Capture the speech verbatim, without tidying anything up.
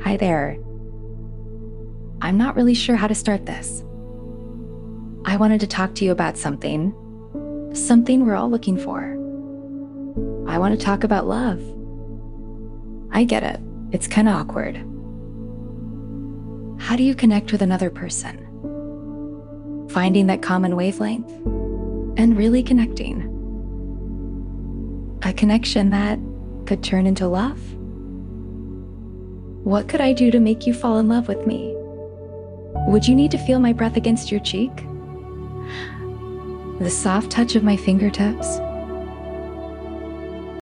Hi there. I'm not really sure how to start this. I wanted to talk to you about something, something we're all looking for. I want to talk about love. I get it. It's kind of awkward. How do you connect with another person? Finding that common wavelength and really connecting. A connection that could turn into love. What could I do to make you fall in love with me? Would you need to feel my breath against your cheek? The soft touch of my fingertips?